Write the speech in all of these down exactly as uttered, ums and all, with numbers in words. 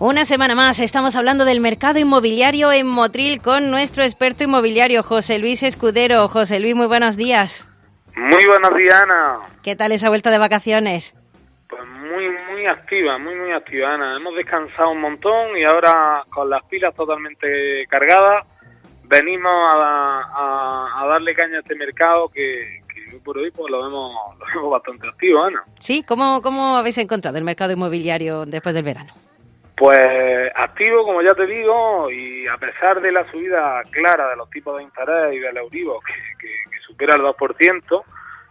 Una semana más estamos hablando del mercado inmobiliario en Motril con nuestro experto inmobiliario, José Luis Escudero. José Luis, muy buenos días. Muy buenos días, Ana. ¿Qué tal esa vuelta de vacaciones? Pues muy, muy activa, muy, muy activa, Ana. Hemos descansado un montón y ahora con las pilas totalmente cargadas venimos a, a, a darle caña a este mercado que, que por hoy pues lo vemos, lo vemos bastante activo, Ana. Sí, ¿cómo, cómo habéis encontrado el mercado inmobiliario después del verano? Pues activo, como ya te digo, y a pesar de la subida clara de los tipos de interés y del Euribor que, que, que supera el dos por ciento,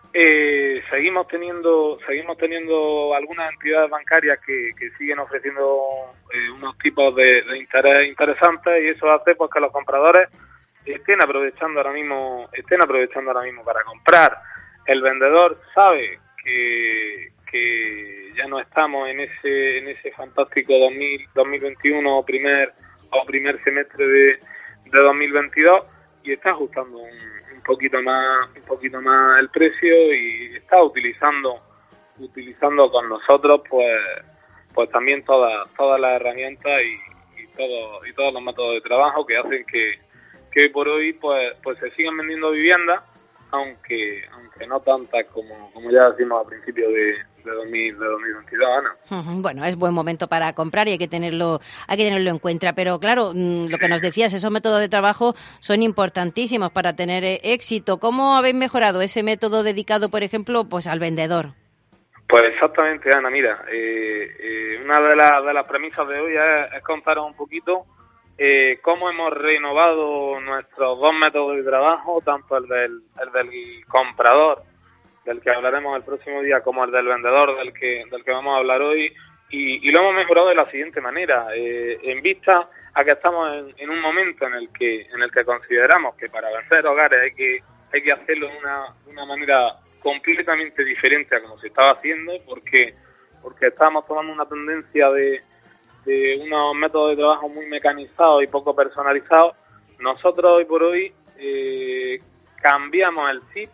eh, seguimos teniendo seguimos teniendo algunas entidades bancarias que, que siguen ofreciendo eh, unos tipos de, de interés interesantes, y eso hace pues que los compradores estén aprovechando ahora mismo estén aprovechando ahora mismo para comprar. El vendedor sabe que que ya no estamos en ese en ese fantástico dos mil veintiuno o primer o primer semestre de, de dos mil veintidós, y está ajustando un, un poquito más un poquito más el precio, y está utilizando utilizando con nosotros pues pues también todas todas las herramientas y, y todo y todos los métodos de trabajo que hacen que que hoy por hoy pues pues se sigan vendiendo viviendas, aunque aunque no tantas como como ya decimos a principios de de, dos mil, de dos mil veintidós, Ana. Bueno, es buen momento para comprar y hay que tenerlo hay que tenerlo en cuenta, pero claro, lo que nos decías, esos métodos de trabajo son importantísimos para tener éxito. ¿Cómo habéis mejorado ese método dedicado, por ejemplo, pues al vendedor? Pues exactamente, Ana, mira, eh, eh, una de, la, de las premisas de hoy es, es contaros un poquito Eh, cómo hemos renovado nuestros dos métodos de trabajo, tanto el del, el del comprador, del que hablaremos el próximo día, como el del vendedor, del que del que vamos a hablar hoy, y, y lo hemos mejorado de la siguiente manera, eh, en vista a que estamos en, en un momento en el que en el que consideramos que para vender hogares hay que hay que hacerlo de una, de una manera completamente diferente a como se estaba haciendo, porque porque estamos tomando una tendencia de de unos métodos de trabajo muy mecanizados y poco personalizados. Nosotros hoy por hoy eh, cambiamos el chip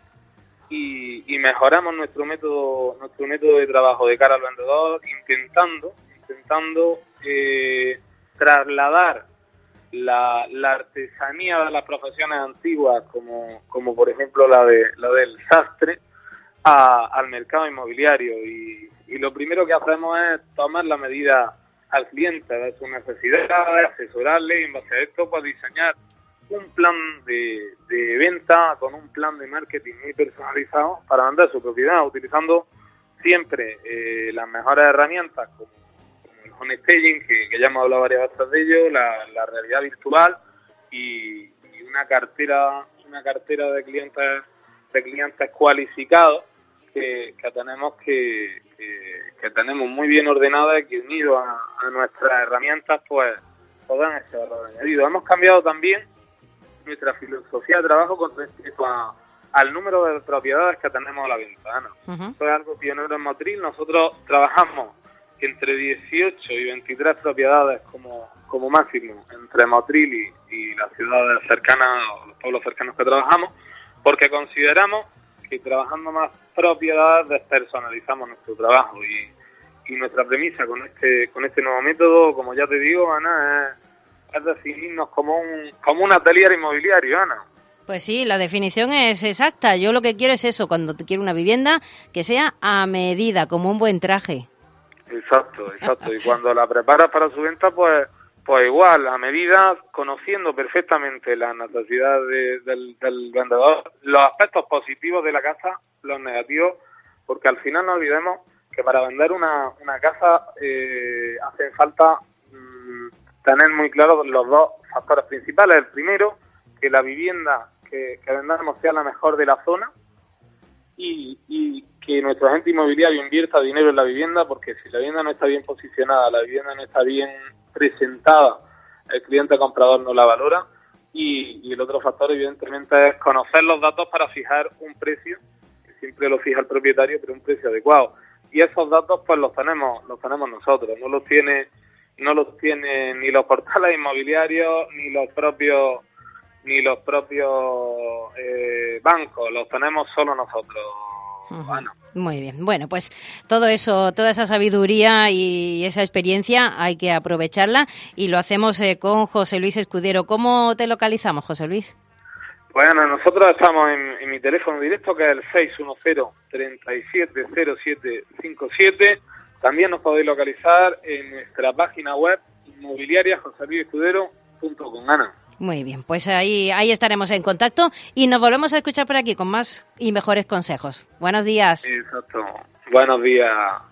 y, y mejoramos nuestro método nuestro método de trabajo de cara al vendedor, intentando intentando eh, trasladar la, la artesanía de las profesiones antiguas, como como por ejemplo la de la del sastre, a, al mercado inmobiliario, y, y lo primero que hacemos es tomar la medida al cliente de sus necesidades, asesorarle, y en base a esto pues diseñar un plan de, de venta con un plan de marketing muy personalizado para vender su propiedad, utilizando siempre eh, las mejores herramientas como, como el home staging, que, que ya hemos hablado varias veces de ello, la, la realidad virtual y, y una cartera una cartera de clientes de clientes cualificados que, que tenemos que, que, que tenemos muy bien ordenadas y que unido a, a nuestras herramientas pues dan ese valor añadido. Hemos cambiado también nuestra filosofía de trabajo con respecto a, al número de propiedades que tenemos a la venta, Ana. Uh-huh. Esto es algo pionero en Motril. Nosotros trabajamos entre dieciocho y veintitrés propiedades como, como máximo entre Motril y, y las ciudades cercanas o los pueblos cercanos que trabajamos, porque consideramos que trabajando más propiedades despersonalizamos nuestro trabajo, y, y nuestra premisa con este con este nuevo método, como ya te digo, Ana, es, es definirnos como un como un atelier inmobiliario, Ana. Pues sí, la definición es exacta. Yo lo que quiero es eso, cuando te quiero una vivienda, que sea a medida, como un buen traje. Exacto, exacto. Y cuando la preparas para su venta, pues pues igual, a medida, conociendo perfectamente las necesidades de, del, del vendedor, los aspectos positivos de la casa, los negativos, porque al final no olvidemos que para vender una, una casa eh, hace falta mmm, tener muy claros los dos factores principales. El primero, que la vivienda que, que vendamos sea la mejor de la zona, y, y que nuestro agente inmobiliario invierta dinero en la vivienda, porque si la vivienda no está bien posicionada, la vivienda no está bien presentada, el cliente comprador no la valora. Y, y el otro factor evidentemente es conocer los datos para fijar un precio, que siempre lo fija el propietario, pero un precio adecuado, y esos datos pues los tenemos los tenemos nosotros, no los tiene no los tiene ni los portales inmobiliarios ni los propios ni los propios eh, bancos, los tenemos solo nosotros, Uh-huh. Ana. Muy bien. Bueno, pues todo eso, toda esa sabiduría y esa experiencia hay que aprovecharla y lo hacemos eh, con José Luis Escudero. ¿Cómo te localizamos, José Luis? Bueno, nosotros estamos en, en mi teléfono directo, que es el seis uno cero, tres siete cero siete cinco siete. También nos podéis localizar en nuestra página web inmobiliaria josé luis escudero punto com. Ana. Muy bien, pues ahí, ahí estaremos en contacto y nos volvemos a escuchar por aquí con más y mejores consejos. Buenos días. Exacto. Buenos días.